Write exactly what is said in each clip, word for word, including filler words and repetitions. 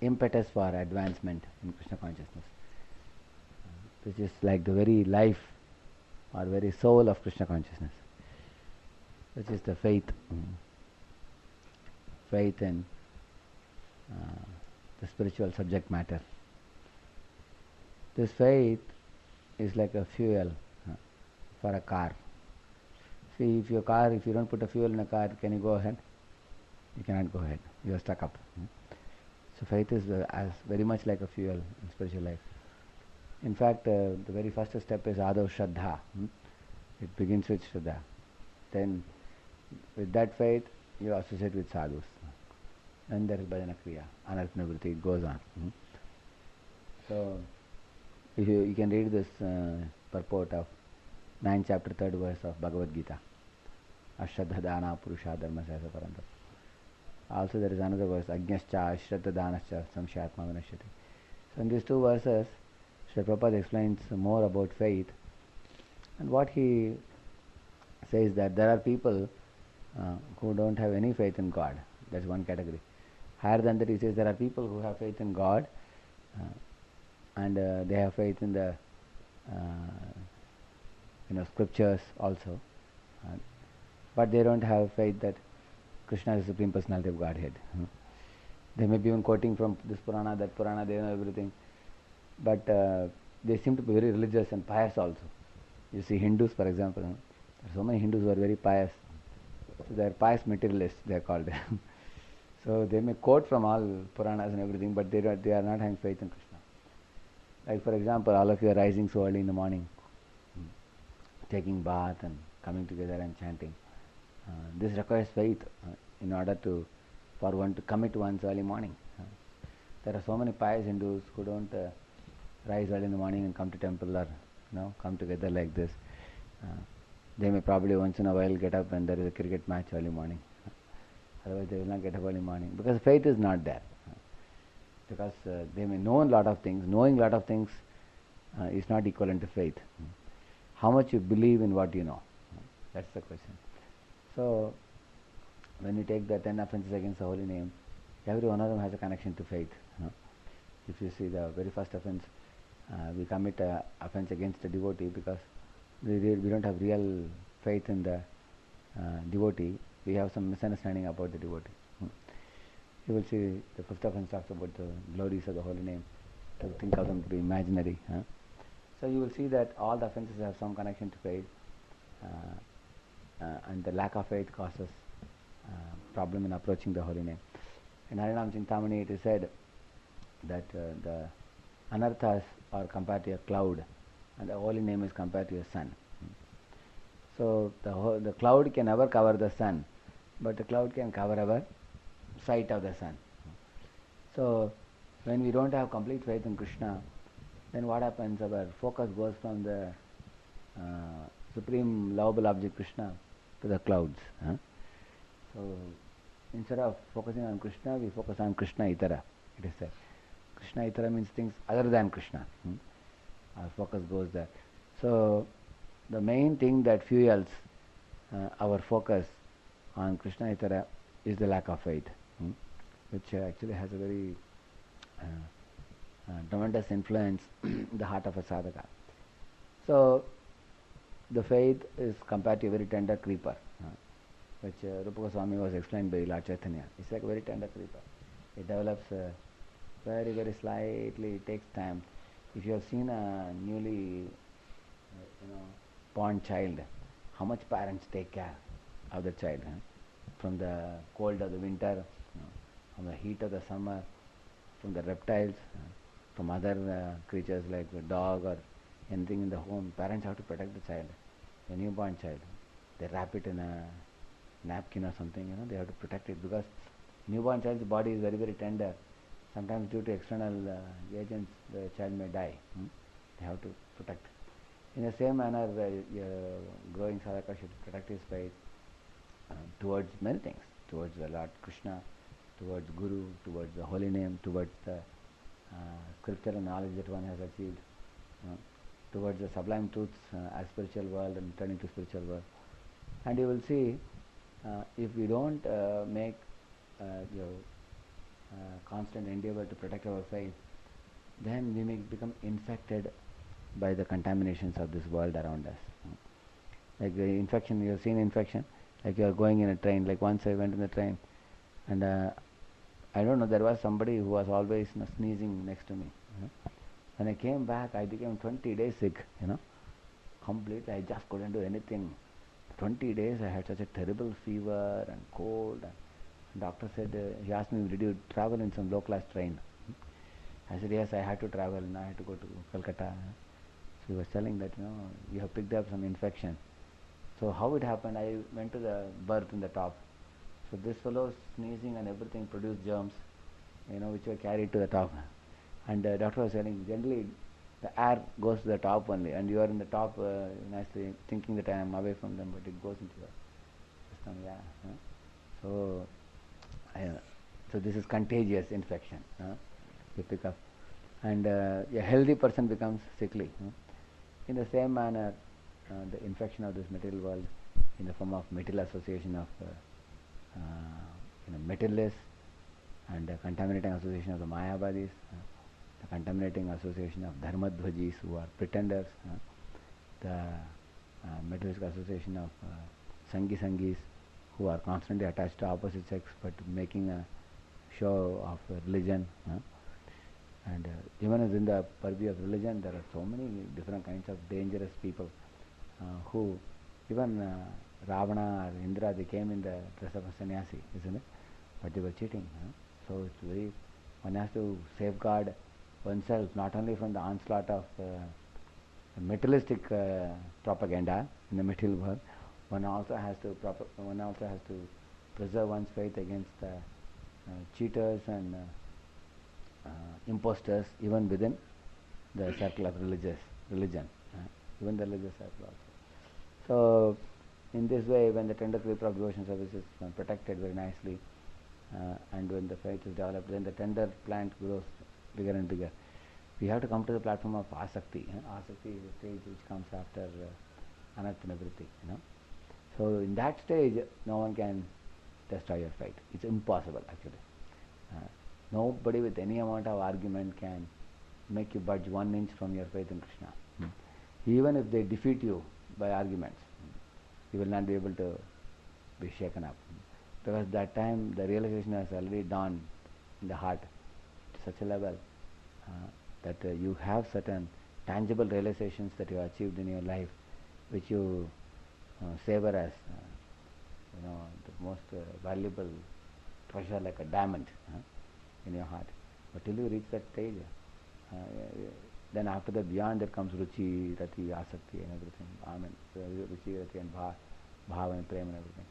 impetus for advancement in Krishna consciousness, which is like the very life or very soul of Krishna consciousness, which is the faith, mm, faith in uh, the spiritual subject matter. This faith is like a fuel uh, for a car. See, if your car, if you don't put a fuel in a car, can you go ahead? You cannot go ahead. You are stuck up. Mm. So faith is uh, as very much like a fuel in spiritual life. In fact, uh, the very first step is Adav Shraddha. Hmm? It begins with Shraddha. Then, with that faith, you associate with sadhus. And there is Bhajana Kriya, Anarthana Vritti, it goes on. Hmm? So, if you, you can read this uh, purport of ninth chapter, third verse of Bhagavad Gita. Ashraddha Dana Purusha Dharma Sahasa Paranta. Also, there is another verse, Ajnascha Ashraddha Danascha Samshyatma Vinashyati. So, in these two verses, Srila Prabhupada explains more about faith, and what he says that there are people uh, who don't have any faith in God. That's one category. Higher than that, he says there are people who have faith in God, uh, and uh, they have faith in the uh, you know scriptures also, uh, but they don't have faith that Krishna is the Supreme Personality of Godhead. Hmm. They may be even quoting from this Purana, that Purana, they know everything. But uh, they seem to be very religious and pious also. You see Hindus, for example, there are so many Hindus who are very pious. So they are pious materialists, they are called. So they may quote from all Puranas and everything, but they, they are not having faith in Krishna. Like for example, all of you are rising so early in the morning, taking bath and coming together and chanting. Uh, this requires faith uh, in order to, for one to commit one's early morning. Uh, there are so many pious Hindus who don't uh, rise early in the morning and come to temple or you know come together like this. Uh, they may probably once in a while get up when there is a cricket match early morning. Uh, otherwise they will not get up early morning because faith is not there. Uh, because uh, they may know a lot of things. Knowing a lot of things uh, is not equivalent to faith. Uh, how much you believe in what you know? Uh, that's the question. So when you take the ten offenses against the holy name, every one of them has a connection to faith. Uh, if you see the very first offense, Uh, we commit a offense against a devotee because we, re- we don't have real faith in the uh, devotee. We have some misunderstanding about the devotee. Hmm. You will see the fifth offense talks about the glories of the holy name. To think of them to be imaginary. Huh? So you will see that all the offenses have some connection to faith, uh, uh, and the lack of faith causes uh, problem in approaching the holy name. In Harinam Chintamani it is said that uh, the anarthas are compared to a cloud, and the holy name is compared to a sun. So the ho- the cloud can never cover the sun, but the cloud can cover our sight of the sun. So when we don't have complete faith in Krishna, then what happens? Our focus goes from the uh, supreme lovable object Krishna to the clouds. Huh? So instead of focusing on Krishna, we focus on Krishna Itara. It is said. Krishna Itara means things other than Krishna. Hmm? Our focus goes there. So the main thing that fuels uh, our focus on Krishna Itara is the lack of faith, hmm? which uh, actually has a very uh, uh, tremendous influence in the heart of a sadhaka. So the faith is compared to a very tender creeper, uh, which uh, Rupa Goswami was explained by Lord Chaitanya. It's like a very tender creeper. It develops uh, very very slightly, it takes time. If you have seen a newly uh, you know born child, how much parents take care of the child, huh? From the cold of the winter, you know, from the heat of the summer, from the reptiles, uh, from other uh, creatures like a dog or anything in the home. Parents have to protect the child, a newborn child. They wrap it in a napkin or something, you know, they have to protect it because newborn child's body is very very tender. Sometimes due to external uh, agents, the child may die. Hmm? They have to protect. In the same manner, uh, uh, growing sadhaka should protect his faith uh, towards many things, towards the Lord Krishna, towards Guru, towards the holy name, towards the uh, scriptural knowledge that one has achieved, uh, towards the sublime truths uh, as spiritual world and turning to spiritual world. And you will see, uh, if we don't uh, make uh, you know, uh, constant endeavor to protect our faith, then we may become infected by the contaminations of this world around us. Like the infection, you have seen infection, like you are going in a train. Like once I went in the train, and uh, I don't know, there was somebody who was always, you know, sneezing next to me. You know. When I came back, I became twenty days sick, you know, completely. I just couldn't do anything. twenty days I had such a terrible fever and cold. And doctor said, uh, he asked me, did you travel in some low class train? I said, yes, I had to travel, and I had to go to Calcutta. So he was telling that, you know, you have picked up some infection. So how it happened, I went to the berth in the top. So this fellow sneezing and everything produced germs, you know, which were carried to the top. And the doctor was saying, generally the air goes to the top only, and you are in the top, uh, nicely thinking that I am away from them, but it goes into your system. Yeah. Huh? So, I, so this is contagious infection. Huh? You pick up, and uh, a healthy person becomes sickly. Huh? In the same manner, uh, the infection of this material world, in the form of metal association of uh, uh, you know, materialists, and the contaminating association of the Mayavadis, uh, the contaminating association of Dharmadhvajis, who are pretenders, uh, the uh, materialistic association of uh, Sangi Sangis, who are constantly attached to opposite sex but making a show of uh, religion. Uh, and uh, even as in the purview of religion, there are so many different kinds of dangerous people uh, who, even uh, Ravana or Indra, they came in the dress of a sannyasi, isn't it? But they were cheating. Huh? So it's very, one has to safeguard oneself not only from the onslaught of uh, materialistic uh, propaganda in the material world, one also has to proper, one also has to preserve one's faith against uh, uh, cheaters and uh, uh, imposters, even within the circle of religious religion, uh, even the religious circle also. So, in this way, when the tender creeper of devotion service is uh, protected very nicely, uh, and when the faith is developed, then the tender plant grows bigger and bigger. We have to come to the platform of asakti. Uh, asakti is a stage which comes after uh, anartha nivritti, you know. So, in that stage, no one can destroy your faith. It's impossible, actually. Uh, nobody with any amount of argument can make you budge one inch from your faith in Krishna. Hmm. Even if they defeat you by arguments, you will not be able to be shaken up. Because that time the realization has already dawned in the heart to such a level uh, that uh, you have certain tangible realizations that you have achieved in your life, which you uh, savor as uh, you know, the most uh, valuable treasure, like a diamond uh, in your heart. But till you reach that stage, uh, then after that, beyond that comes ruchi, rati, asakti and everything. Amen. So, ruchi, rati and bha, bhava and prema and everything.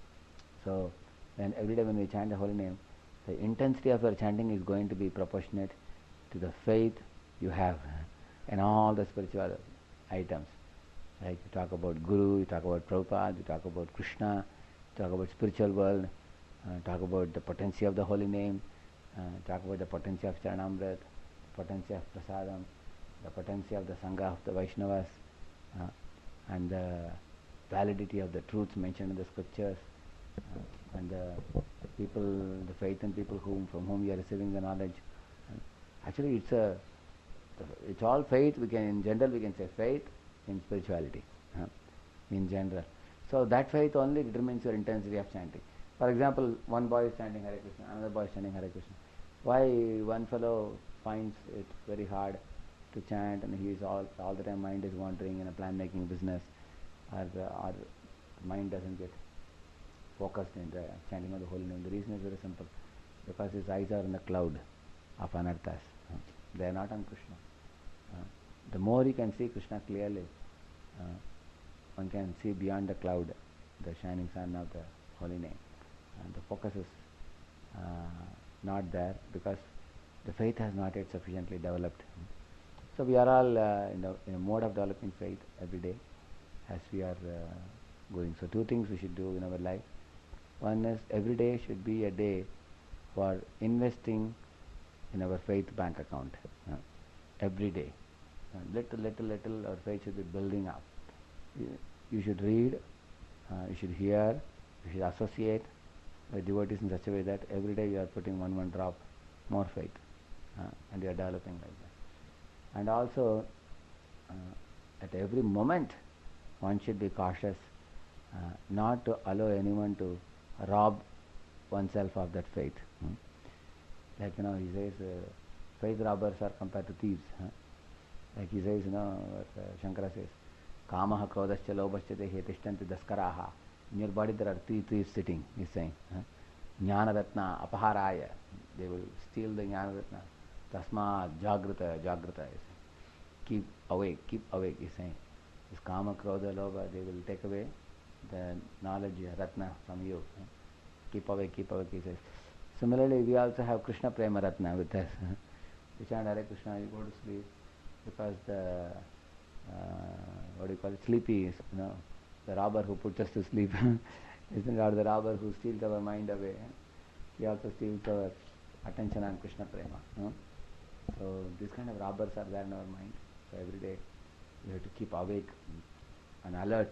So, then every day when we chant the holy name, the intensity of your chanting is going to be proportionate to the faith you have in all the spiritual items. Like you talk about Guru, you talk about Prabhupada, you talk about Krishna, you talk about spiritual world, uh, talk about the potency of the holy name, uh, talk about the potency of Charanamrit, potency of Prasadam, the potency of the Sangha of the Vaishnavas, uh, and the validity of the truths mentioned in the scriptures, uh, and the people, the faith in people whom, from whom we are receiving the knowledge. Uh, actually, it's a, it's all faith. We can, in general, we can say faith in spirituality, uh, in general. So that faith only determines your intensity of chanting. For example, one boy is chanting Hare Krishna, another boy is chanting Hare Krishna. Why one fellow finds it very hard to chant, and he is all all the time mind is wandering in a plan making business, or uh, or mind doesn't get focused in the chanting of the holy name? The reason is very simple, because his eyes are in the cloud of anarthas. Uh, they are not on Krishna. Uh, the more you can see Krishna clearly, uh, one can see beyond the cloud the shining sun of the holy name. And the focus is uh, not there, because the faith has not yet sufficiently developed. So we are all uh, in, the, in a mode of developing faith every day as we are uh, going. So two things we should do in our life. One is, every day should be a day for investing in our faith bank account. Uh, every day. Uh, little, little, little, our faith should be building up. You, you should read, uh, you should hear, you should associate with devotees in such a way that every day you are putting one, one drop more faith, uh, and you are developing like that. And also, uh, at every moment, one should be cautious uh, not to allow anyone to rob oneself of that faith. Hmm? Like, you know, he says, uh, faith robbers are compared to thieves. Huh? Like he says, you know, what uh, Shankara says, Kamaha krodascha lobhascha dehe tishtanti daskaraha. In your body there are three thieves sitting, he's saying. Huh? Jnana ratna apaharaya. They will steal the Jnana ratna. Tasma jagrata, jagrata. Keep awake, keep awake, he's saying. This Kama, Krodha, Lobha, they will take away the knowledge, ratna from you. Huh? Keep awake, keep awake, he says. Similarly, we also have Krishna Prema Ratna with us. You chant Hare Krishna, you go to sleep, because the, uh, what do you call it, sleepy is, you know, the robber who puts us to sleep, isn't it, or the robber who steals our mind away. He also steals our attention on Krishna Prema. No? So, these kind of robbers are there in our mind. So, every day we have to keep awake and alert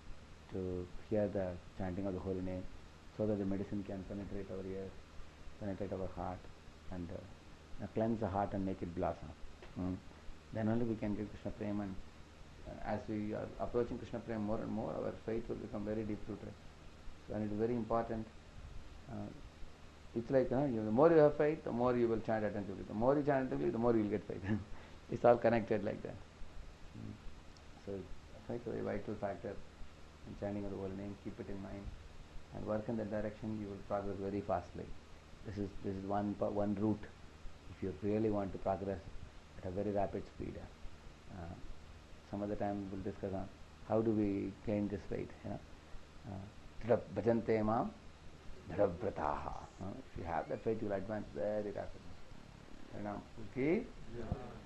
to hear the chanting of the holy name, so that the medicine can penetrate our ears, penetrate our heart, and uh, cleanse the heart and make it blossom. Mm. Then only we can get Krishna Prema, and uh, as we are approaching Krishna Prema more and more, our faith will become very deep rooted. So, and it is very important. Uh, it's like, you know, you, the more you have faith, the more you will chant attentively. The more you chant attentively, the more you will get faith. It's all connected like that. Mm. So, faith is a very vital factor in chanting of the holy name. Keep it in mind and work in that direction. You will progress very fastly. This is this is one one route if you really want to progress at a very rapid speed. Uh, some other time we'll discuss on how do we gain this faith. You know, bhajante mam dharavrataha. If you have that faith, you will advance very rapidly. You know, okay? Yeah.